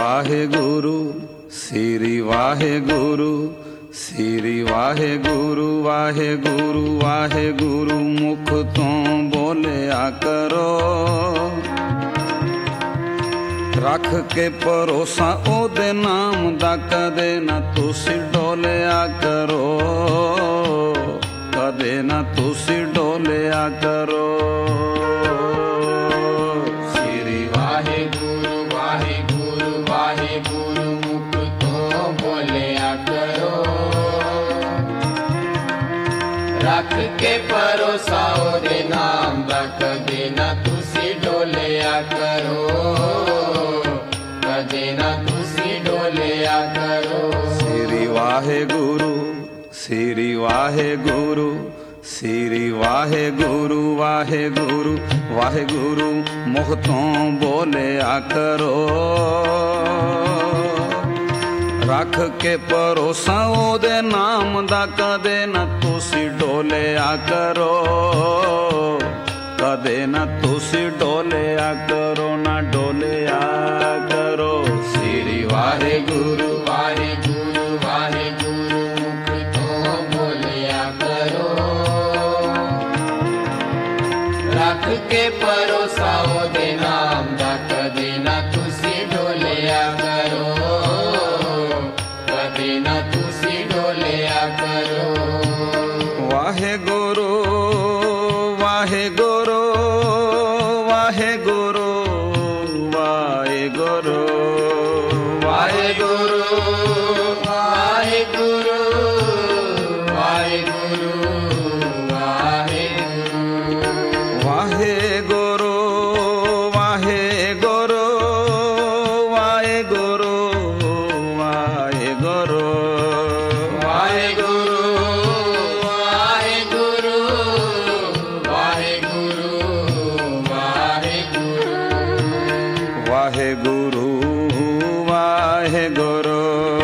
ਵਾਹਿਗੁਰੂ ਸ੍ਰੀ ਵਾਹਿਗੁਰੂ ਸ੍ਰੀ ਵਾਹਿਗੁਰੂ ਵਾਹਿਗੁਰੂ ਵਾਹਿਗੁਰੂ ਮੁਖ ਤੋਂ ਬੋਲਿਆ ਕਰੋ। ਰੱਖ ਕੇ ਭਰੋਸਾ ਉਹਦੇ ਨਾਮ ਦਾ ਕਦੇ ਨਾ ਤੁਸੀਂ ਡੋਲਿਆ ਕਰੋ, ਕਦੇ ਨਾ ਤੁਸੀਂ ਡੋਲਿਆ ਕਰੋ। ਸ੍ਰੀ ਵਾਹਿਗੁਰੂ ਵਾਹਿਗੁਰੂ ਵਾਹਿਗੁਰੂ ਮੁਖ ਤੋਂ ਬੋਲਿਆ ਕਰੋ। ਰੱਖ ਕੇ ਭਰੋਸਾ ਉਹਦੇ ਨਾਮ ਦਾ ਕਦੇ ਨਾ ਤੁਸੀਂ ਡੋਲਿਆ ਕਰੋ, ਕਦੇ ਨਾ ਤੁਸੀਂ ਡੋਲਿਆ ਕਰੋ। ਸ੍ਰੀ ਵਾਹਿਗੁਰੂ ਸ੍ਰੀ ਵਾਹਿਗੁਰੂ ਸ੍ਰੀ ਵਾਹਿਗੁਰੂ ਵਾਹਿਗੁਰੂ ਵਾਹਿਗੁਰੂ ਮੁਖ ਤੋਂ ਬੋਲਿਆ ਕਰੋ। ਰੱਖ ਕੇ ਭਰੋਸਾ ਉਹਦੇ ਨਾਮ ਦਾ ਕਦੇ ਨਾ ਤੁਸੀਂ ਡੋਲਿਆ ਕਰੋ, ਕਦੇ ਨਾ ਤੁਸੀਂ ਡੋਲਿਆ ਕਰੋ, ਨਾ ਡੋਲਿਆ ਕਰੋ। ਸ੍ਰੀ ਵਾਹਿਗੁਰੂ ਵਾਹਿਗੁਰੂ ਵਾਹਿਗੁਰੂ ਮੁਖ ਤੋਂ ਬੋਲਿਆ ਕਰੋ। ਰੱਖ ਕੇ ਭਰੋਸਾ ਉਹਦੇ ਨਾਮ ਦਾ ਕਦੇ ਨਾ ਤੁਸੀਂ ਡੋਲਿਆ ਕਰੋ, ਕਦੇ ਨਾ ਤੁਸੀਂ ਡੋਲਿਆ ਕਰੋ। ਵਾਹਿਗੁਰੂ ਵਾਹਿਗੁਰੂ ਵਾਹਿਗੁਰੂ ਵਾਹਿਗੁਰੂ ਵਾਹਿਗੁਰੂ ਵਾਹਿਗੁਰੂ ਵਾਹਿਗੁਰੂ ਵਾਹਿਗੁਰੂ ਵਾਹਿਗੁਰੂ ਵਾਹਿਗੁਰੂ ਵਾਹਿਗੁਰੂ ਵਾਹਿਗੁਰੂ ਵਾਹਿਗੁਰੂ ਵਾਹਿਗੁਰੂ ਵਾਹਿਗੁਰੂ ਵਾਹਿਗੁਰੂ ਵਾਹਿਗੁਰੂ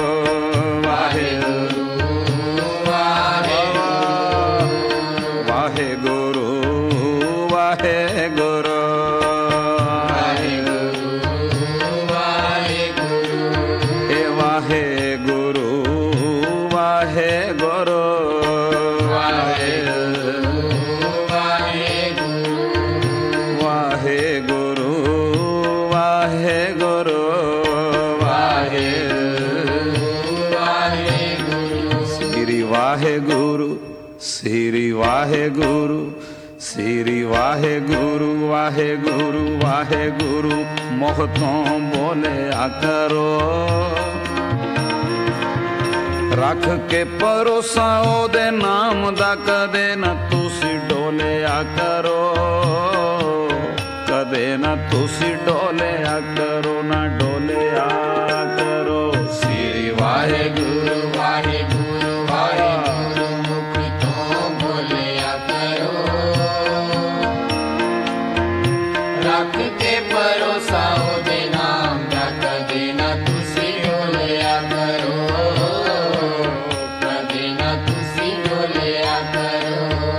ਵਾਹਿਗੁਰੂ ਵਾਹਿਗੁਰੂ ਏ ਵਾਹਿਗੁਰੂ ਵਾਹਿਗੁਰੂ ਵਾਹਿਗੁਰੂ ਵਾਹਿਗੁਰੂ ਸ੍ਰੀ ਵਾਹਿਗੁਰੂ ਸ੍ਰੀ ਵਾਹਿਗੁਰੂ ਸ੍ਰੀ ਵਾਹਿਗੁਰੂ ਵਾਹਿਗੁਰੂ ਵਾਹਿਗੁਰੂ ਮੁਖ ਤੋਂ ਬੋਲਿਆ ਕਰੋ। ਰੱਖ ਕੇ ਭਰੋਸਾ ਉਹਦੇ ਨਾਮ ਦਾ ਕਦੇ ਨਾ ਤੁਸੀਂ ਡੋਲਿਆ ਕਰੋ, ਕਦੇ ਨਾ ਤੁਸੀਂ ਡੋਲਿਆ ਕਰੋ, ਨਾ ਡੋਲਿਆ ਕਰੋ। ਸ੍ਰੀ ਵਾਹਿਗੁਰੂ ਵਾਹਿਗੁਰੂ ਵਾਹਿਗੁਰੂ ਮੁਖ ਤੋਂ ਬੋਲਿਆ ਕਰੋ। ਰੱਖ ਕੇ ਭਰੋਸਾ ਉਹਦੇ ਨਾਮ ਦਾ ਕਦੇ ਨਾ ਤੁਸੀਂ ਡੋਲਿਆ ਕਰੋ, ਕਦੇ ਨਾ ਤੁਸੀਂ ਡੋਲਿਆ ਕਰੋ।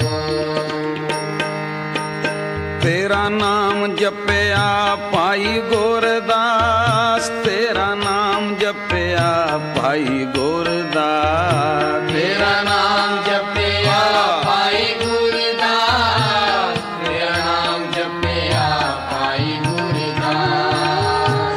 ਤੇਰਾ ਨਾਮ ਜਪਿਆ ਭਾਈ ਗੁਰਦਾਸ, ਤੇਰਾ ਨਾਮ ਜਪਿਆ ਭਾਈ ਗੁਰਦਾਸ, ਤੇਰਾ ਨਾਮ ਜਪਿਆ ਭਾਈ ਗੁਰਦਾਸ, ਤੇਰਾ ਨਾਮ ਜਪਿਆ ਭਾਈ ਗੁਰਦਾਸ।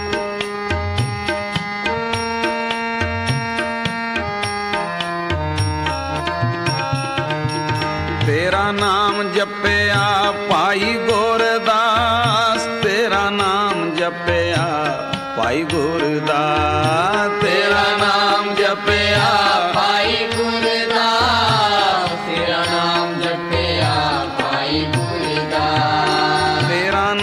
ਤੇਰਾ ਨਾਮ ਜਪਿਆ ਭਾਈ ਗੁਰਦਾਸ, ਤੇਰਾ ਨਾਮ ਜਪਿਆ ਭਾਈ ਗੁਰਦਾਸ, ਤੇਰਾ ਨਾਮ ਜਪਿਆ ਭਾਈ ਗੁਰਦਾਸ, ਤੇਰਾ ਨਾਮ ਜਪਿਆ ਭਾਈ ਗੁਰਦਾਸ। ਤੇਰਾ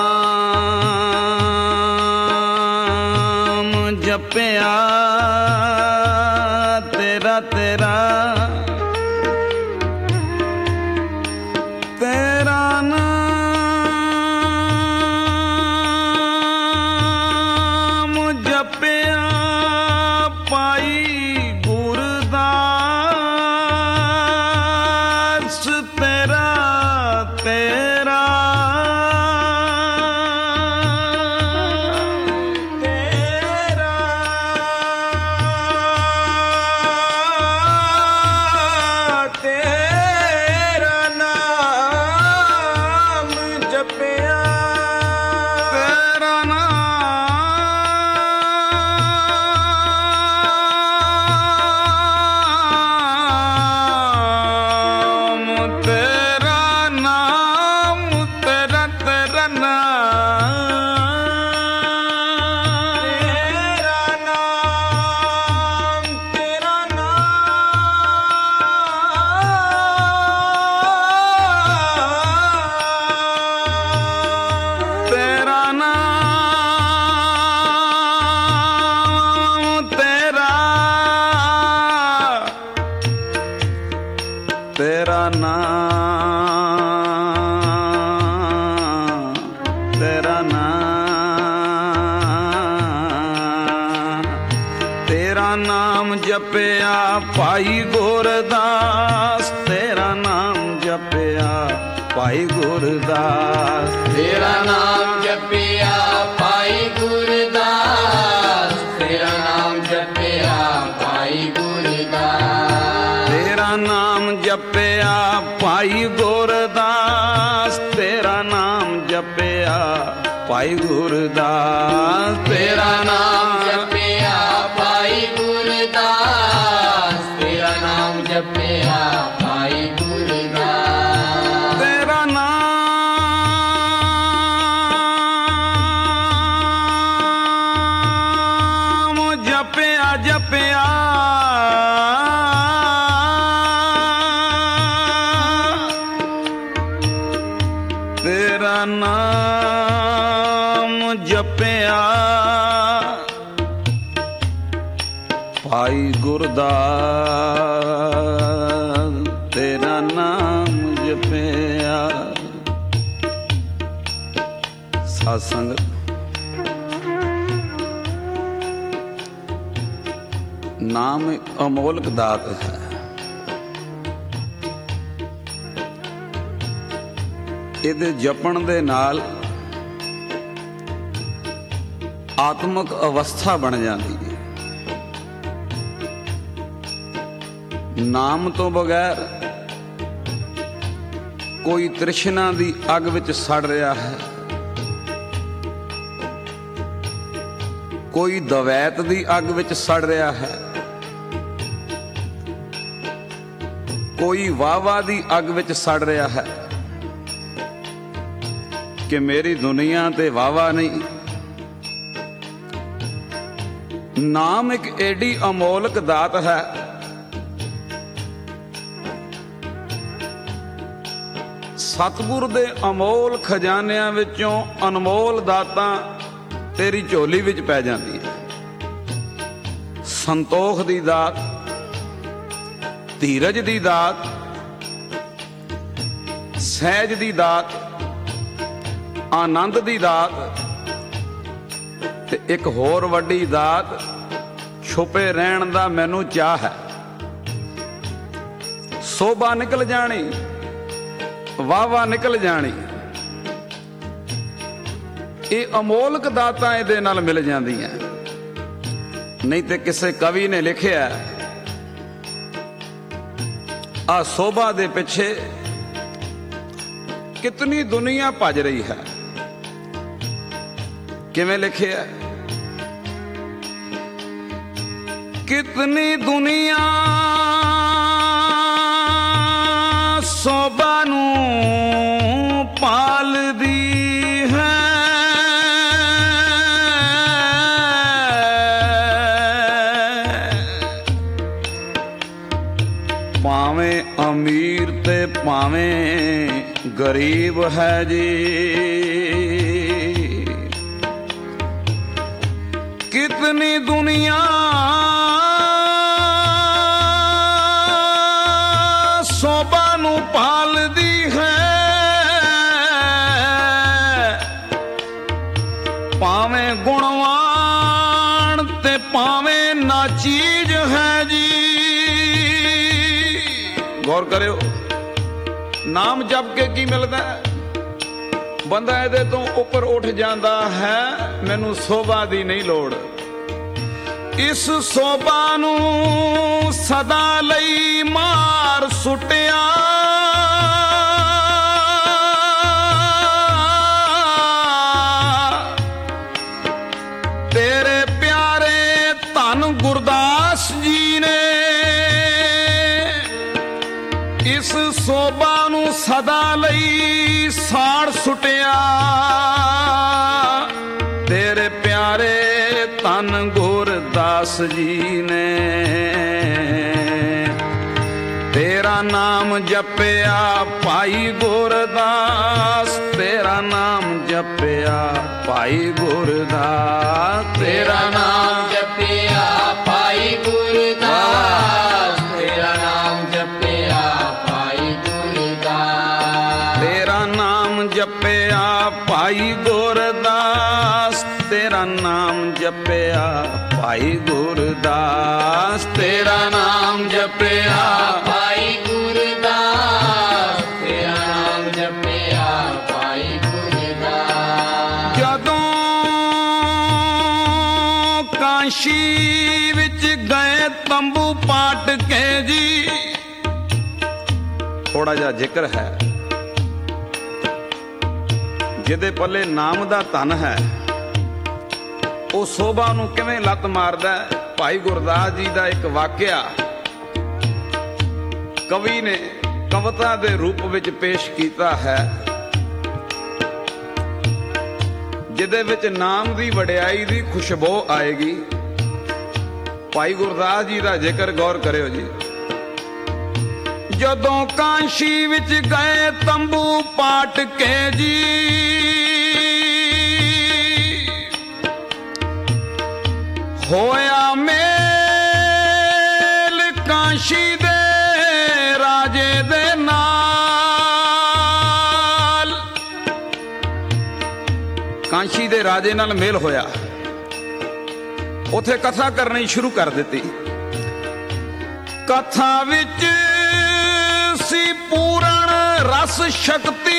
ਨਾਮ ਜਪਿਆ ਤੇਰਾ ਤੇਰਾ ਤੇਰਾ ਨਾਮ ਜਪਿਆ ਭਾਈ ਗੁਰਦਾਸ, ਤੇਰਾ ਤੇਰਾ ਨਾਮ ਜਪਿਆ ਭਾਈ ਗੁਰਦਾਸ, ਤੇਰਾ ਨਾਮ ਜਪਿਆ ਭਾਈ ਗੁਰਦਾਸ, ਤੇਰਾ ਨਾਮ ਜਪਿਆ ਭਾਈ ਗੁਰਦਾਸ, ਤੇਰਾ ਨਾਮ ਜਪਿਆ ਭਾਈ ਗੁਰਦਾਸ, ਤੇਰਾ ਨਾਮ ਜਪਿਆ ਭਾਈ ਗੁਰਦਾਸ, ਤੇਰਾ ਨਾਮ ਜਪਿਆ ਭਾਈ ਗੁਰਦਾਸ, ਤੇਰਾ ਨਾਮ ਜਪਿਆ ਭਾਈ ਗੁਰਦਾਸ, ਤੇਰਾ ਨਾਮ ਜਪਿਆ ਭਾਈ ਗੁਰਦਾਸ, ਤੇਰਾ ਨਾਮ ਜਪਿਆ ਜਪਿਆ ਤੇਰਾ ਨਾਮ ਜਪਿਆ ਭਾਈ ਗੁਰਦਾਸ, ਤੇਰਾ ਨਾਮ ਜਪਿਆ। ਸਾਧ ਸੰਗਤ, ਨਾਮ ਇੱਕ ਅਮੋਲਕ ਦਾਤ ਹੈ। ਇਹਦੇ ਜਪਣ ਦੇ ਨਾਲ ਆਤਮਿਕ ਅਵਸਥਾ ਬਣ ਜਾਂਦੀ ਹੈ। ਨਾਮ ਤੋਂ ਬਗੈਰ ਕੋਈ ਤ੍ਰਿਸ਼ਨਾ ਦੀ ਅੱਗ ਵਿੱਚ ਸੜ ਰਿਹਾ ਹੈ, ਕੋਈ ਦਵੈਤ ਦੀ ਅੱਗ ਵਿੱਚ ਸੜ ਰਿਹਾ ਹੈ, ਕੋਈ ਵਾਵਾ ਦੀ ਅੱਗ ਵਿੱਚ ਸੜ ਰਿਹਾ ਹੈ ਕਿ ਮੇਰੀ ਦੁਨੀਆ ਤੇ ਵਾਵਾ ਨਹੀਂ। ਨਾਮ ਇੱਕ ਏਡੀ ਅਮੋਲਕ ਦਾਤ ਹੈ, ਸਤਿਗੁਰ ਦੇ ਅਮੋਲ ਖਜ਼ਾਨਿਆਂ ਵਿੱਚੋਂ ਅਨਮੋਲ ਦਾਤਾਂ ਤੇਰੀ ਝੋਲੀ ਵਿੱਚ ਪੈ ਜਾਂਦੀਆਂ। ਸੰਤੋਖ ਦੀ ਦਾਤ, ਧੀਰਜ ਦੀ ਦਾਤ, ਸਹਿਜ ਦੀ ਦਾਤ, ਆਨੰਦ ਦੀ ਦਾਤ, ਤੇ ਇੱਕ ਹੋਰ ਵੱਡੀ ਦਾਤ ਛੁਪੇ ਰਹਿਣ ਦਾ ਮੈਨੂੰ ਚਾਹ ਹੈ। ਸੋਭਾ ਨਿਕਲ ਜਾਣੀ, ਵਾਵਾ ਨਿਕਲ ਜਾਣੀ, ਇਹ ਅਮੋਲਕ ਦਾਤਾਂ ਇਹਦੇ ਨਾਲ ਮਿਲ ਜਾਂਦੀਆਂ। ਨਹੀਂ ਤੇ ਕਿਸੇ ਕਵੀ ਨੇ ਲਿਖਿਆ, ਆ ਸੋਭਾ ਦੇ ਪਿੱਛੇ ਕਿਤਨੀ ਦੁਨੀਆ ਭੱਜ ਰਹੀ ਹੈ। ਕਿਵੇਂ ਲਿਖਿਆ? ਕਿਤਨੀ ਦੁਨੀਆ ਸੋਭਾ ਨੂੰ ਪਾਲਦੀ ਹੈ, ਭਾਵੇਂ ਅਮੀਰ ਤੇ ਭਾਵੇਂ ਗਰੀਬ ਹੈ ਜੀ। कितनी दुनिया शोभा नू पालदी है, भावें गुणवान ते भावें ना चीज है जी। गौर करियो, नाम जप के की मिलता है? ਬੰਦਾ ਇਹਦੇ ਤੋਂ ਉੱਪਰ ਉੱਠ ਜਾਂਦਾ ਹੈ, ਮੈਨੂੰ ਸੋਭਾ ਦੀ ਨਹੀਂ ਲੋੜ। ਇਸ ਸੋਭਾ ਨੂੰ ਸਦਾ ਲਈ ਮਾਰ ਸੁੱਟਿਆ, ਤੇਰੇ ਪਿਆਰੇ ਧੰਨ ਗੁਰਦਾਸ ਜੀ ਨੇ ਇਸ ਸੋਭਾ ਨੂੰ ਸਦਾ ਲਈ ਸਾੜ ਸੁੱਟਿਆ। ਤੇਰੇ ਪਿਆਰੇ ਧੰਨ ਗੁਰਦਾਸ ਜੀ ਨੇ ਤੇਰਾ ਨਾਮ ਜਪਿਆ ਭਾਈ ਗੁਰਦਾਸ, ਤੇਰਾ ਨਾਮ ਜਪਿਆ ਭਾਈ ਗੁਰਦਾਸ, ਤੇਰਾ ਨਾਮ ਜਪਿਆ ਭਾਈ ਗੁਰਦਾਸ, ਤੇਰਾ ਨਾਮ ਜਪਿਆ ਭਾਈ ਗੁਰਦਾਸ, ਤੇਰਾ ਨਾਮ ਜਪਿਆ ਭਾਈ ਗੁਰਦਾਸ, ਤੇਰਾ ਨਾਮ ਜਪਿਆ ਭਾਈ ਗੁਰਦਾਸ, ਤੇਰਾ ਨਾਮ ਜਪਿਆ ਭਾਈ ਗੁਰਦਾਸ, ਤੇਰਾ ਨਾਮ ਜਪਿਆ ਭਾਈ ਗੁਰਦਾਸ। ਜਦੋਂ ਕਾਸ਼ੀ ਵਿੱਚ ਗਏ ਤੰਬੂ ਪਾਟ ਕੇ ਜੀ, ਥੋੜਾ ਜਿਹਾ ਜ਼ਿਕਰ ਹੈ। ਜਿਹਦੇ ਪੱਲੇ ਨਾਮ ਦਾ ਧਨ ਹੈ ਉਹ ਸੋਭਾ ਨੂੰ ਕਿਵੇਂ ਲੱਤ ਮਾਰਦਾ ਹੈ। ਭਾਈ ਗੁਰਦਾਸ ਜੀ ਦਾ ਇੱਕ ਵਾਕਿਆ ਕਵੀ ਨੇ ਕਵਿਤਾ ਦੇ ਰੂਪ ਵਿੱਚ ਪੇਸ਼ ਕੀਤਾ ਹੈ, ਜਿਹਦੇ ਵਿੱਚ ਨਾਮ ਦੀ ਵਡਿਆਈ ਦੀ ਖੁਸ਼ਬੂ ਆਏਗੀ। ਭਾਈ ਗੁਰਦਾਸ ਜੀ ਦਾ ਜ਼ਿਕਰ ਗੌਰ ਕਰਿਓ ਜੀ। ਜਦੋਂ ਕਾਸ਼ੀ ਵਿੱਚ ਗਏ ਤੰਬੂ ਪਾਟ ਕੇ ਜੀ, ਹੋਇਆ ਮੇਲ ਕਾਸ਼ੀ ਦੇ ਰਾਜੇ ਦੇ ਨਾਲ। ਕਾਸ਼ੀ ਦੇ ਰਾਜੇ ਨਾਲ ਮੇਲ ਹੋਇਆ, ਉਥੇ ਕਥਾ ਕਰਨੀ ਸ਼ੁਰੂ ਕਰ ਦਿੱਤੀ। ਕਥਾ ਵਿੱਚ ਸੀ ਪੂਰਨ ਰਸ ਸ਼ਕਤੀ,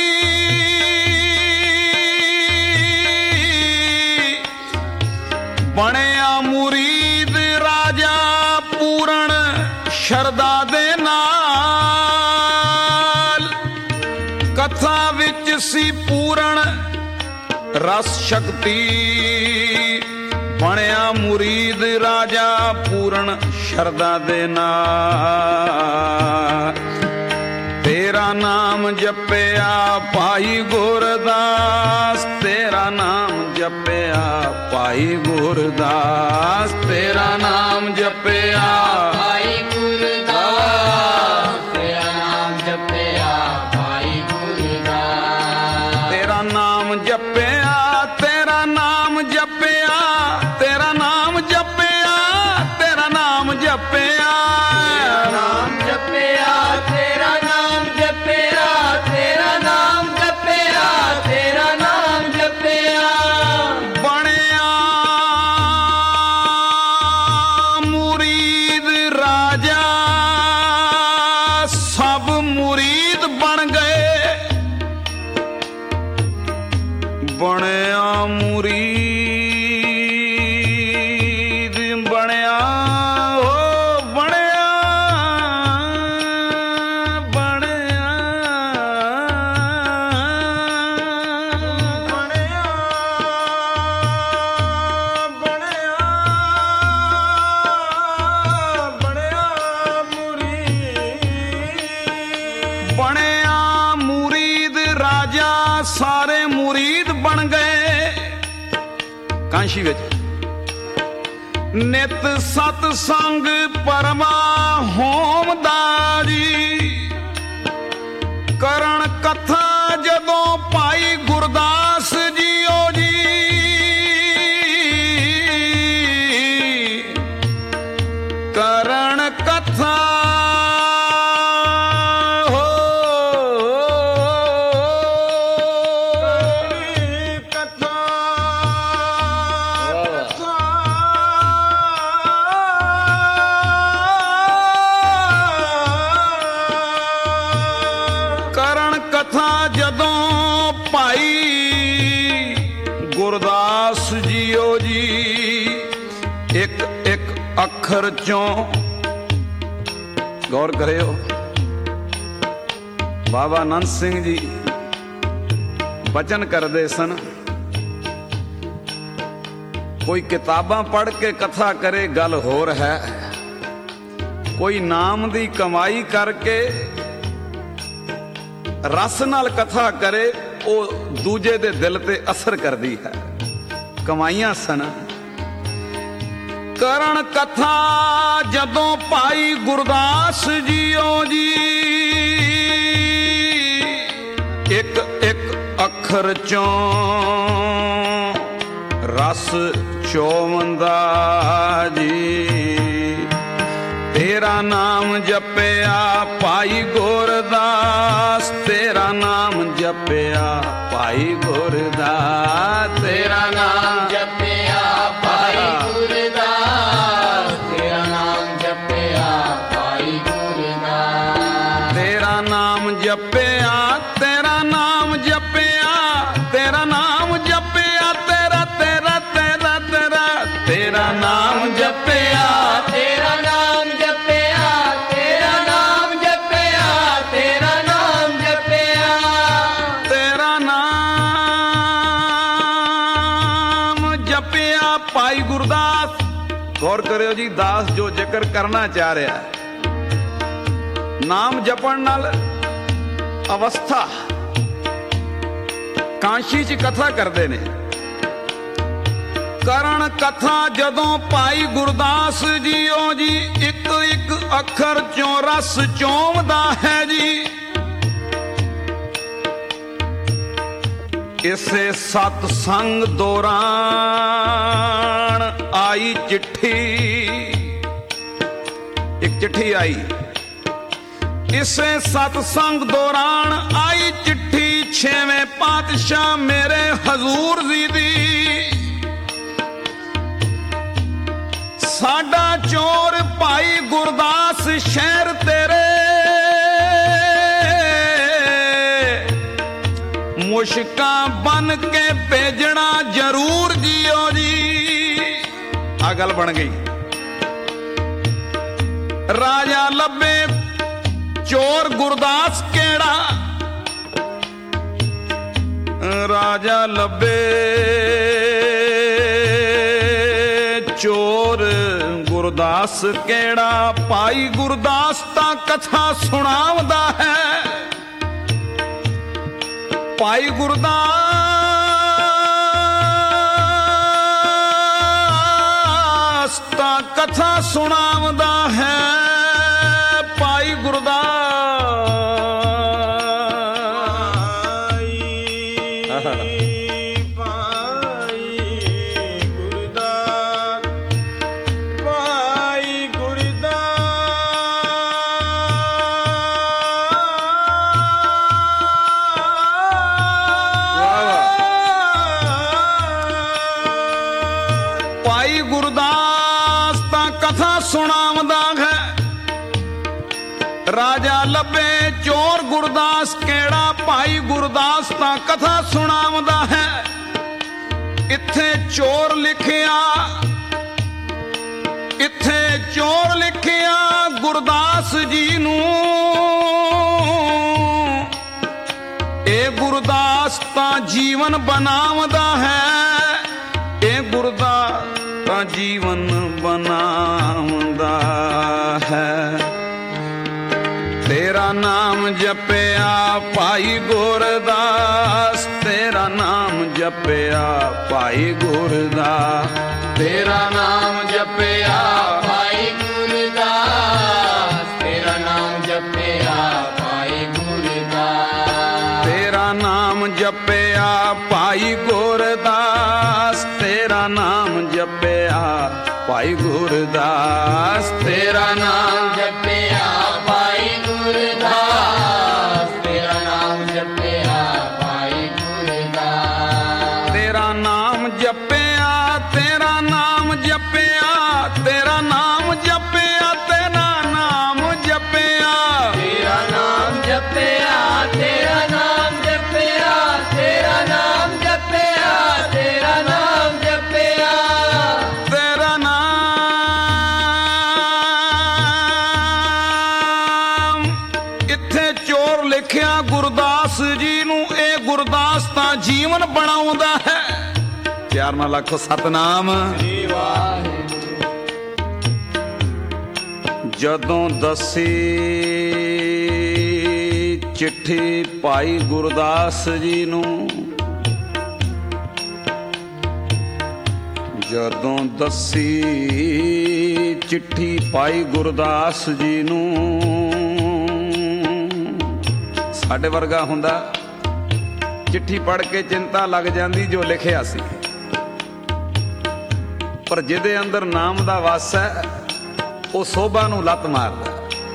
ਬਣਿਆ ਮੁਰੀਦ ਰਾਜਾ ਪੂਰਨ ਸ਼ਰਧਾ ਦੇ ਨਾਲ। ਕਥਾ ਵਿੱਚ ਸੀ ਪੂਰਨ ਰਸ ਸ਼ਕਤੀ, ਬਣਿਆ ਮੁਰੀਦ ਰਾਜਾ ਪੂਰਨ ਸ਼ਰਧਾ ਦੇ ਨਾਲ। ਤੇਰਾ ਨਾਮ ਜਪਿਆ ਭਾਈ ਗੁਰਦਾਸ, ਤੇਰਾ ਨਾਮ ਜਪਿਆ ਭਾਈ ਗੁਰਦਾਸ, ਤੇਰਾ ਨਾਮ ਜਪਿਆ ਭਾਈ ਗੁਰਦਾਸ, ਤੇਰਾ ਨਾਮ ਜਪਿਆ ਭਾਈ ਗੁਰਦਾਸ। ਤੇਰਾ ਨਾਮ ਜਪਿਆ, ਤੇਰਾ ਨਾਮ ਜਪਿਆ, ਤੇਰਾ ਨਾਮ ਜਪਿਆ, ਤੇਰਾ ਨਾਮ ਜਪਿਆ, ਨਾਮ ਜਪਿਆ, ਤੇਰਾ ਨਾਮ ਜਪਿਆ, ਤੇਰਾ ਨਾਮ ਜਪਿਆ, ਤੇਰਾ ਨਾਮ ਜਪਿਆ। ਬਣਿਆ ਮੁਰੀਦ ਰਾਜਾ, ਸਭ ਮੁਰੀਦ ਬਣ ਗਏ। ਬਣਿਆ ਮੁਰੀਦ ਬਣਿਆ, ਓ ਬਣਿਆ, ਬਣਿਆ, ਬਣਿਆ, ਬਣਿਆ, ਬਣਿਆ ਮੁਰੀਦ। ਬਣਿਆ ਮੁਰੀਦ ਰਾਜਾ, ਸਾਰੇ ਮੁਰੀਦ ਬਣ ਗਏ ਕਾਸ਼ੀ ਵਿੱਚ। ਨਿਤ ਸਤ ਸੰਗ ਪਰਮਾ ਹੋਮ ਦਾ ਜੀ, ਕਰਨ ਕਥਾ ਜਦੋਂ ਭਾਈ ਗੁਰਦਾਸ ਜੀਓ ਜੀ। ਕਰਨ ਕਥਾ ਕਥਾ ਜਦੋਂ ਭਾਈ ਗੁਰਦਾਸ ਜੀਓ ਜੀ, ਇੱਕ ਇੱਕ ਅੱਖਰ ਚੋਂ ਗੌਰ ਕਰਿਓ। ਬਾਬਾ ਆਨੰਦ ਸਿੰਘ ਜੀ ਬਚਨ ਕਰਦੇ ਸਨ, ਕੋਈ ਕਿਤਾਬਾਂ ਪੜ੍ਹ ਕੇ ਕਥਾ ਕਰੇ ਗੱਲ ਹੋਰ ਹੈ, ਕੋਈ ਨਾਮ ਦੀ ਕਮਾਈ ਕਰਕੇ ਰਸ ਨਾਲ ਕਥਾ ਕਰੇ, ਉਹ ਦੂਜੇ ਦੇ ਦਿਲ ਤੇ ਅਸਰ ਕਰਦੀ ਹੈ। ਕਮਾਈਆਂ ਸਨ। ਕਰਨ ਕਥਾ ਜਦੋਂ ਭਾਈ ਗੁਰਦਾਸ ਜੀਓ ਜੀ, ਇੱਕ ਇੱਕ ਅੱਖਰ ਚੋਂ ਰਸ ਚੋਵੰਦਾ ਜੀ। ਤੇਰਾ ਨਾਮ ਜਪਿਆ ਭਾਈ ਗੁਰਦਾਸ, ਤੇਰਾ ਨਾਮ ਜਪਿਆ ਭਾਈ ਗੁਰਦਾਸ, ਤੇਰਾ ਨਾਮ ਜਪਿਆ ਤੇਰਾ ਨਾਮ ਜਪਿਆ ਤੇਰਾ ਤੇਰਾ ਤੇਰਾ ਤੇਰਾ ਤੇਰਾ ਨਾਮ ਜਪਿਆ ਤੇਰਾ ਨਾਮ ਜਪਿਆ ਤੇਰਾ ਨਾਮ ਜਪਿਆ ਤੇਰਾ ਨਾਮ ਜਪਿਆ ਤੇਰਾ ਨਾਮ ਜਪਿਆ ਭਾਈ ਗੁਰਦਾਸ। ਗੌਰ ਕਰਿਓ ਜੀ, ਦਾਸ ਜੋ ਜ਼ਿਕਰ ਕਰਨਾ ਚਾਹ ਰਿਹਾ ਹੈ, ਨਾਮ ਜਪਣ ਨਾਲ ਅਵਸਥਾ ਕਾਂਸ਼ੀ ਚ ਕਥਾ ਕਰਦੇ ਨੇ। ਕਰਨ ਕਥਾ ਜਦੋਂ ਭਾਈ ਗੁਰਦਾਸ ਜੀਓ ਜੀ ਇੱਕ ਇੱਕ ਅੱਖਰ ਚੋਂ ਰਸ ਚੋਂਵਦਾ ਹੈ ਜੀ। ਇਸੇ ਸਤ ਸੰਗ ਦੌਰਾਨ ਆਈ ਚਿੱਠੀ, ਇੱਕ ਚਿੱਠੀ ਆਈ। ਇਸੇ ਸਤ ਸੰਗ ਦੌਰਾਨ ਆਈ ਚਿੱਠੀ ਛੇਵੇਂ ਪਾਤਸ਼ਾਹ ਮੇਰੇ ਹਜ਼ੂਰ ਜੀ ਦੀ। ਸਾਡਾ ਚੋਰ ਭਾਈ ਗੁਰਦਾਸ ਸ਼ਹਿਰ ਤੇਰੇ ਮੁਸ਼ਕਾਂ ਬਨ ਕੇ ਭੇਜਣਾ ਜ਼ਰੂਰ ਜੀਓ ਜੀ। ਆ ਗੱਲ ਬਣ ਗਈ। ਰਾਜਾ ਲੱਭੇ ਚੋਰ ਗੁਰਦਾਸ ਕਿਹੜਾ, ਰਾਜਾ ਲੱਭੇ ਚੋਰ ਗੁਰਦਾਸ ਕਿਹੜਾ। ਭਾਈ ਗੁਰਦਾਸ ਤਾਂ ਕਥਾ ਸੁਣਾਵਦਾ ਹੈ, ਭਾਈ ਗੁਰਦਾਸ ਤਾਂ ਕਥਾ ਸੁਣਾਵਦਾ ਹੈ। ਭਾਈ ਗੁਰਦਾਸ ਸੁਣਾਵਦਾ ਹੈ। ਰਾਜਾ ਲੱਭੇ ਚੋਰ ਗੁਰਦਾਸ ਕਿਹੜਾ, ਭਾਈ ਗੁਰਦਾਸ ਤਾਂ ਕਥਾ ਸੁਣਾਵਦਾ ਹੈ। ਇੱਥੇ ਚੋਰ ਲਿਖਿਆ, ਇੱਥੇ ਚੋਰ ਲਿਖਿਆ ਗੁਰਦਾਸ ਜੀ ਨੂੰ। ਇਹ ਗੁਰਦਾਸ ਤਾਂ ਜੀਵਨ ਬਣਾਵਦਾ ਹੈ, ਇਹ ਗੁਰਦਾਸ ਤਾਂ ਜੀਵਨ ਬਣਾਉਂਦਾ ਹੈ। ਤੇਰਾ ਨਾਮ ਜਪਿਆ ਭਾਈ ਗੁਰਦਾਸ, ਤੇਰਾ ਨਾਮ ਜਪਿਆ ਭਾਈ ਗੁਰਦਾਸ। ਤੇਰਾ ਨਾਮ ਜਪਿਆ ਭਾਈ ਗੁਰਦਾਸ, ਤੇਰਾ ਨਾਮ ਜਪਿਆ ਭਾਈ ਗੁਰਦਾਸ। ਤੇਰਾ ਨਾਮ ਜਪਿਆ ਭਾਈ ਗੁਰਦਾਸ, ਤੇਰਾ ਨਾਮ ਜਪਿਆ ਭਾਈ ਗੁਰਦਾਸ। ਤੇਰਾ ਨਾਮ ਜਪਿਆ ਭਾਈ ਗੁਰਦਾਸ, ਤੇਰਾ ਨਾਮ ਜਪਿਆ ਭਾਈ ਗੁਰਦਾਸ। ਤੇਰਾ ਨਾਮ ਜਪਿਆ, ਤੇਰਾ ਨਾਮ ਜਪਿਆ, ਤੇਰਾ ਨਾਮ ਜਪਿਆ, ਤੇਰਾ ਨਾਮ ਜਪਿਆ। ਤੇਰਾ ਨਾਮ ਜਪਿਆ, ਤੇਰਾ ਨਾਮ ਜਪਿਆ, ਤੇਰਾ ਨਾਮ ਜਪਿਆ, ਤੇਰਾ ਨਾਮ ਜਪਿਆ। ਤੇਰਾ ਨਾਮ ਇੱਥੇ ਚੋਰ ਲਿਖਿਆ ਗੁਰਦਾਸ ਜੀ ਨੂੰ। ਇਹ ਗੁਰਦਾਸ ਤਾਂ ਜੀਵਨ ਬਣਾਉਂਦਾ ਹੈ। ਪਿਆਰ ਨਾਲ ਆਖੋ ਸਤਨਾਮ। ਜਦੋਂ ਦੱਸੀ ਚਿੱਠੀ ਭਾਈ ਗੁਰਦਾਸ ਜੀ ਨੂੰ, ਜਦੋਂ ਦੱਸੀ ਚਿੱਠੀ ਭਾਈ ਗੁਰਦਾਸ ਜੀ ਨੂੰ। ਸਾਡੇ ਵਰਗਾ ਹੁੰਦਾ ਚਿੱਠੀ ਪੜ੍ਹ ਕੇ ਚਿੰਤਾ ਲੱਗ ਜਾਂਦੀ ਜੋ ਲਿਖਿਆ ਸੀ, ਪਰ ਜਿਹਦੇ ਅੰਦਰ ਨਾਮ ਦਾ ਵਾਸ ਹੈ ਉਹ ਸੋਭਾ ਨੂੰ ਲੱਤ ਮਾਰਦਾ।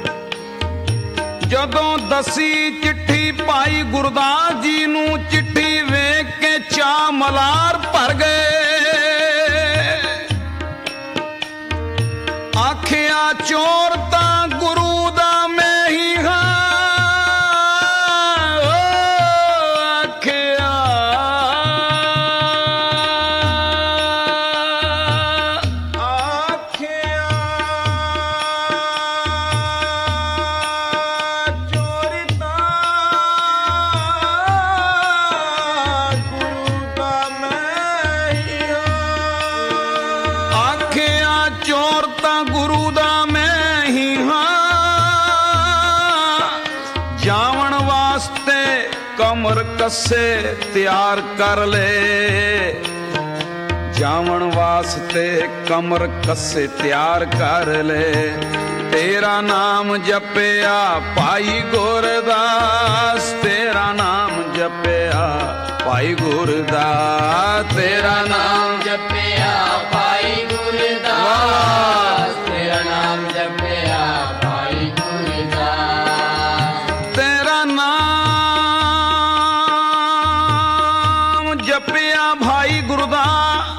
ਜਦੋਂ ਦਸੀ ਚਿੱਠੀ ਭਾਈ ਗੁਰਦਾਸ ਜੀ ਨੂੰ, ਚਿੱਠੀ ਵੇਖ ਕੇ ਚਾਅ ਮਲਾਰ ਭਰ ਗਏ। ਆਖਿਆ ਚੋਰ ਤਾਂ ਗੁਰੂ ਦਾ ਮੈਂ ਹੀ ਹਾਂ, ਆਖਿਆ ਕੱਸੇ ਤਿਆਰ ਕਰ ਲੈ, ਜਾਵਣ ਵਾਸਤੇ ਕਮਰ ਕੱਸੇ ਤਿਆਰ ਕਰ ਲੈ। ਤੇਰਾ ਨਾਮ ਜਪਿਆ ਭਾਈ ਗੁਰਦਾਸ, ਤੇਰਾ ਨਾਮ ਜਪਿਆ ਭਾਈ ਗੁਰਦਾਸ, ਤੇਰਾ ਨਾਮ ਜਪਿਆ ਭਾਈ ਗੁਰਦਾਸ, ਤੇਰਾ ਨਾਮ ਜਪਿਆ ਭਾਈ ਗੁਰਦਾਸ, ਤੇਰਾ ਨਾਮ ਜਪਿਆ ਭਾਈ ਗੁਰਦਾਸ।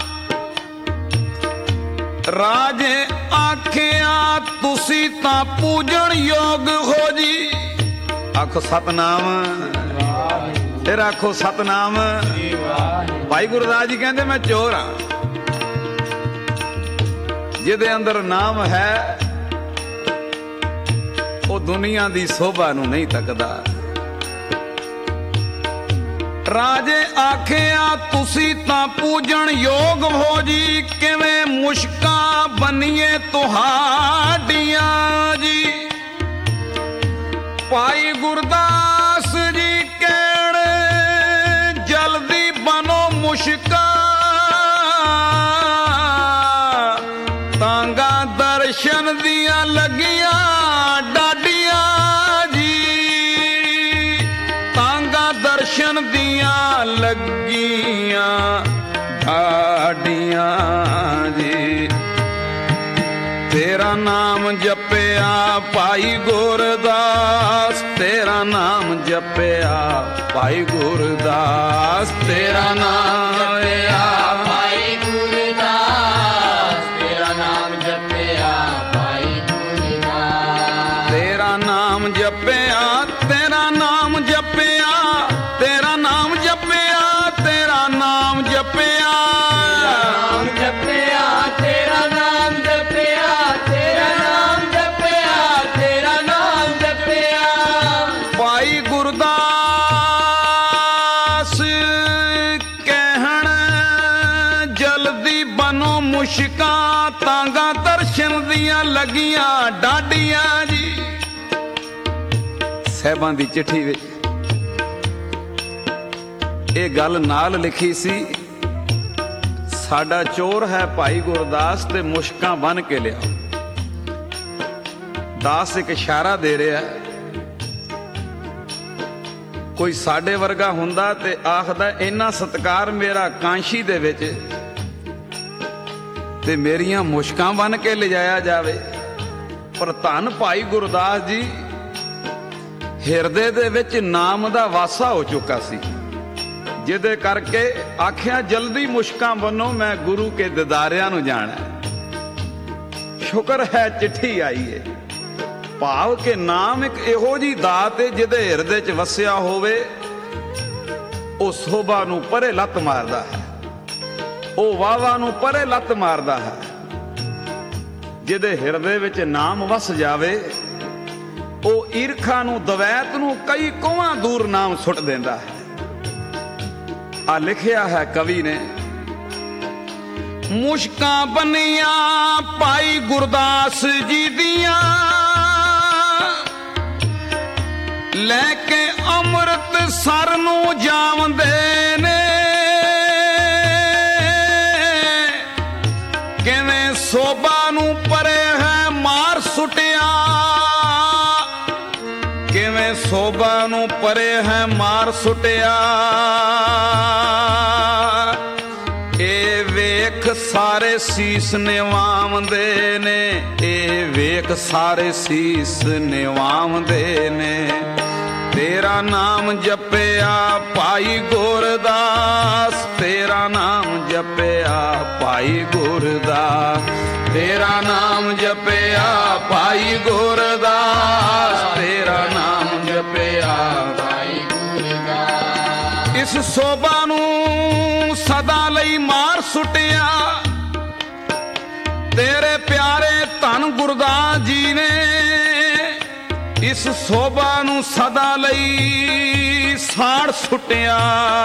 ਰਾਜੇ ਆਖਿਆ ਤੁਸੀਂ ਤਾਂ ਪੂਜਣ ਯੋਗ ਹੋ ਜੀ। ਆਖੋ ਸਤਨਾਮ, ਫਿਰ ਆਖੋ ਸਤਨਾਮ। ਭਾਈ ਗੁਰਦਾਸ ਜੀ ਕਹਿੰਦੇ ਮੈਂ ਚੋਰ ਹਾਂ, ਜਿਹਦੇ ਅੰਦਰ ਨਾਮ ਹੈ ਉਹ ਦੁਨੀਆ ਦੀ ਸੋਭਾ ਨੂੰ ਨਹੀਂ ਤੱਕਦਾ। ਰਾਜੇ ਆਖਿਆ ਤੁਸੀਂ ਤਾਂ ਪੂਜਣ ਯੋਗ ਹੋ ਜੀ, ਕਿਵੇਂ ਮੁਸ਼ਕਾਂ ਬਣੀਏ ਤੁਹਾਡੀਆਂ ਜੀ। ਭਾਈ ਗੁਰਦਾਸ ਜੀ ਕਹਿਣ ਜਲਦੀ ਬਣੋ ਮੁਸ਼ਕਾਂ, ਤਾਂਗਾ ਦਰਸ਼ਨ ਦੀਆਂ ਲੱਗੀਆਂ ਡਾਡੀਆਂ ਜੀ, ਤਾਂਗਾ ਦਰਸ਼ਨ ਦੀਆਂ ਲੱਗੀਆਂ ਡਾਡੀਆਂ ਜੀ। ਤੇਰਾ ਨਾਮ ਜਪਿਆ ਭਾਈ ਗੁਰਦਾਸ, ਤੇਰਾ ਨਾਮ ਜਪਿਆ ਭਾਈ ਗੁਰਦਾਸ, ਤੇਰਾ ਨਾਮ ਜਪਿਆ ਭਾਈ ਗੁਰਦਾਸ, ਤੇਰਾ ਨਾਮ ਜਪਿਆ ਭਾਈ ਗੁਰਦਾਸ, ਤੇਰਾ ਨਾਮ ਜਪਿਆ, ਤੇਰਾ ਨਾਮ ਜਪਿਆ, ਤੇਰਾ ਨਾਮ ਜਪਿਆ, ਤੇਰਾ ਨਾਮ ਜਪਿਆ, ਨਾਮ ਜਪਿਆ, ਤੇਰਾ ਨਾਮ ਜਪਿਆ, ਤੇਰਾ ਨਾਮ ਜਪਿਆ, ਤੇਰਾ ਨਾਮ ਜਪਿਆ। ਭਾਈ ਗੁਰਦਾਸ ਕਹਿਣ ਜਲਦੀ ਬਣੋ ਮੁਸ਼ਕਾਂ, ਤਾਂਗਾ ਦਰਸ਼ਨ ਦੀਆਂ ਲੱਗੀਆਂ ਡਾਡੀਆਂ ਜੀ। ਸਾਹਿਬਾਂ ਦੀ ਚਿੱਠੀ ਵਿੱਚ ਇਹ ਗੱਲ ਨਾਲ ਲਿਖੀ ਸੀ, ਸਾਡਾ ਚੋਰ ਹੈ ਭਾਈ ਗੁਰਦਾਸ ਤੇ ਮੁਸ਼ਕਾਂ ਬੰਨ ਕੇ ਲਿਆਓ। ਦਾਸ ਇੱਕ ਇਸ਼ਾਰਾ ਦੇ ਰਿਹਾ, ਕੋਈ ਸਾਡੇ ਵਰਗਾ ਹੁੰਦਾ ਤੇ ਆਖਦਾ ਇੰਨਾ ਸਤਿਕਾਰ ਮੇਰਾ ਕਾਂਸ਼ੀ ਦੇ ਵਿੱਚ ਤੇ ਮੇਰੀਆਂ ਮੁਸ਼ਕਾਂ ਬੰਨ ਕੇ ਲਿਜਾਇਆ ਜਾਵੇ। ਪਰ ਧੰਨ ਭਾਈ ਗੁਰਦਾਸ ਜੀ ਹਿਰਦੇ ਦੇ ਵਿੱਚ ਨਾਮ ਦਾ ਵਾਸਾ ਹੋ ਚੁੱਕਾ ਸੀ, ਜਿਹਦੇ ਕਰਕੇ ਆਖਿਆ ਜਲਦੀ ਮੁਸ਼ਕਾਂ ਬੰਨੋ, ਮੈਂ ਗੁਰੂ ਕੇ ਦਿਦਾਰਿਆਂ ਨੂੰ ਜਾਣਾ। ਸ਼ੁਕਰ ਹੈ ਚਿੱਠੀ ਆਈ ਏ, ਭਾਵ ਕਿ ਨਾਮ ਇੱਕ ਇਹੋ ਜੀ ਦਾਤ ਏ ਜਿਹਦੇ ਹਿਰਦੇ 'ਚ ਵਸਿਆ ਹੋਵੇ ਉਹ ਸੋਭਾ ਨੂੰ ਪਰੇ ਲੱਤ ਮਾਰਦਾ ਹੈ, ਉਹ ਵਾਵਾ ਨੂੰ ਪਰੇ ਲੱਤ ਮਾਰਦਾ ਹੈ। ਜਿਹਦੇ ਹਿਰਦੇ ਵਿੱਚ ਨਾਮ ਵਸ ਜਾਵੇ ਉਹ ਈਰਖਾ ਨੂੰ, ਦਵੈਤ ਨੂੰ ਕਈ ਕੋਹਾਂ ਦੂਰ ਨਾਮ ਸੁੱਟ ਦਿੰਦਾ ਹੈ। ਆ ਲਿਖਿਆ ਹੈ ਕਵੀ ਨੇ, ਮੁਸ਼ਕਾਂ ਬੰਨੀਆਂ ਭਾਈ ਗੁਰਦਾਸ ਜੀ ਦੀਆਂ, ਲੈ ਕੇ ਅੰਮ੍ਰਿਤ ਸਰ ਨੂੰ ਜਾਵੰਦੇ ਨੇ, ਕਿਵੇਂ ਸੋਭਾ ਨੂੰ ਪਰੇ ਹੈ ਮਾਰ ਸੁੱਟਿਆ, ਕਿਵੇਂ ਸੋਭਾ ਨੂੰ ਪਰੇ ਹੈ ਮਾਰ ਸੁੱਟਿਆ। ਇਹ ਵੇਖ ਸਾਰੇ ਸੀਸ ਨਿਵਾਉਂਦੇ ਨੇ, ਇਹ ਵੇਖ ਸਾਰੇ ਸੀਸ ਨਿਵਾਉਂਦੇ ਨੇ। ਤੇਰਾ ਨਾਮ ਜਪਿਆ ਭਾਈ ਗੁਰਦਾਸ, ਤੇਰਾ ਨਾਮ ਜਪਿਆ ਭਾਈ ਗੁਰਦਾਸ, ਤੇਰਾ ਨਾਮ ਜਪਿਆ ਭਾਈ ਗੁਰਦਾਸ, ਤੇਰਾ ਨਾਮ ਜਪਿਆ ਭਾਈ ਗੁਰਦਾਸ। ਇਸ ਸੋਭਾ ਨੂੰ ਸਦਾ ਲਈ ਮਾਰ ਸੁੱਟਿਆ, ਤੇਰੇ ਪਿਆਰੇ ਧੰਨ ਗੁਰਦਾਸ ਜੀ ਨੇ ਇਸ ਸੋਭਾ ਨੂੰ ਸਦਾ ਲਈ ਸਾੜ ਸੁੱਟਿਆ।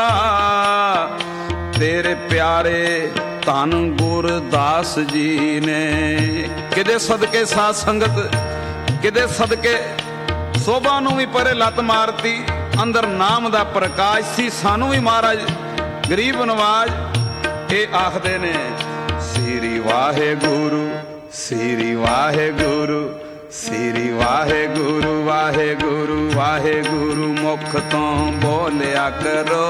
ਤੇਰੇ ਪਿਆਰੇ ਧੰਨ ਗੁਰਦਾਸ ਜੀ ਨੇ ਕਿਦੇ ਸਦਕੇ ਸਾਧ ਸੰਗਤ, ਕਿਦੇ ਸਦਕੇ ਸੋਭਾ ਨੂੰ ਵੀ ਪਰੇ ਲੱਤ ਮਾਰਤੀ। ਅੰਦਰ ਨਾਮ ਦਾ ਪ੍ਰਕਾਸ਼ ਸੀ। ਸਾਨੂੰ ਵੀ ਮਹਾਰਾਜ ਗਰੀਬ ਨਵਾਜ ਇਹ ਆਖਦੇ ਨੇ, ਸ੍ਰੀ ਵਾਹਿਗੁਰੂ ਸ੍ਰੀ ਵਾਹਿਗੁਰੂ ਸ੍ਰੀ ਵਾਹਿਗੁਰੂ ਵਾਹਿਗੁਰੂ ਵਾਹਿਗੁਰੂ ਮੁਖ ਤੋਂ ਬੋਲਿਆ ਕਰੋ।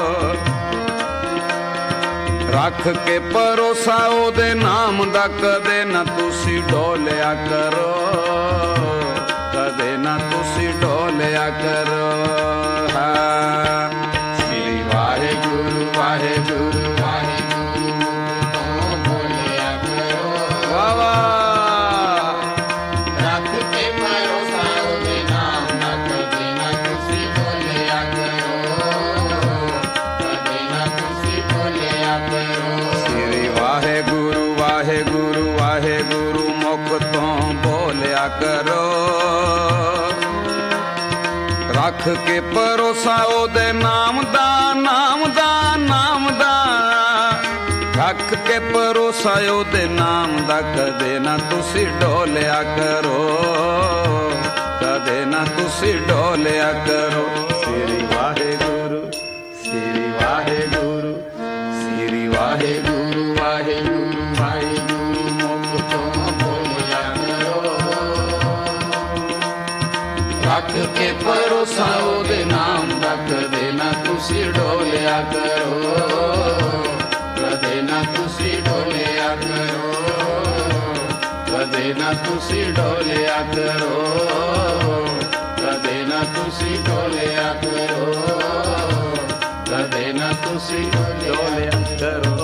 ਰੱਖ ਕੇ ਭਰੋਸਾ ਉਹਦੇ ਨਾਮ ਦਾ, ਕਦੇ ਨਾ ਤੁਸੀਂ ਡੋਲਿਆ ਕਰੋ, ਕਦੇ ਨਾ ਤੁਸੀਂ ਡੋਲਿਆ ਕਰੋ। ਹਾਂ ਸ੍ਰੀ ਵਾਹਿਗੁਰੂ ਵਾਹਿਗੁਰੂ ਵਾਹਿਗੁਰੂ ਤੋਂ ਬੋਲਿਆ ਕਰੋ। ਵਾਹ ਵਾਹ। ਰੱਖ ਕੇ ਭਰੋਸਾ ਉਹਦੇ ਨਾਮ ਦਾ, ਕਦੇ ਨਾ ਤੁਸੀਂ ਡੋਲਿਆ ਕਰੋ, ਕਦੇ ਨਾ ਤੁਸੀਂ ਡੋਲਿਆ ਕਰੋ। ਸ੍ਰੀ ਵਾਹਿਗੁਰੂ ਵਾਹਿਗੁਰੂ ਵਾਹਿਗੁਰੂ ਮੁਖ ਤੋਂ ਬੋਲਿਆ ਕਰੋ। ਰੱਖ ਕੇ ਭਰੋਸਾ ਉਹਦੇ ਨਾਮ ਦਾ, ਨਾਮ ਦਾ, ਨਾਮ ਦਾ। ਰੱਖ ਕੇ ਭਰੋਸਾ ਉਹਦੇ ਨਾਮ ਦਾ, ਕਦੇ ਨਾ ਤੁਸੀਂ ਡੋਲਿਆ ਕਰੋ, ਕਦੇ ਨਾ ਤੁਸੀਂ ਡੋਲਿਆ ਕਰੋ। ਸ੍ਰੀ ਵਾਹਿਗੁਰੂ ਸ੍ਰੀ ਵਾਹਿਗੁਰੂ ਸ੍ਰੀ ਵਾਹਿਗੁਰੂ ਵਾਹਿਗੁਰੂ ਵਾਹਿਗੁਰੂ ਮੁਖ ਤੋਂ ਬੋਲਿਆ ਕਰੋ। ਰੱਖ ਕੇ ਭਰੋਸਾ ਉਹਦੇ ਨਾਮ ਦਾ, ਕਦੇ ਨਾ ਤੁਸੀਂ ਡੋਲਿਆ ਕਰੋ, ਕਦੇ ਨਾ ਤੁਸੀਂ ਡੋਲਿਆ ਕਰੋ, ਕਦੇ ਨਾ ਤੁਸੀਂ ਡੋਲਿਆ ਕਰੋ, ਕਦੇ ਨਾ ਤੁਸੀਂ ਡੋਲਿਆ ਕਰੋ, ਕਦੇ ਨਾ ਤੁਸੀਂ ਡੋਲਿਆ ਕਰੋ।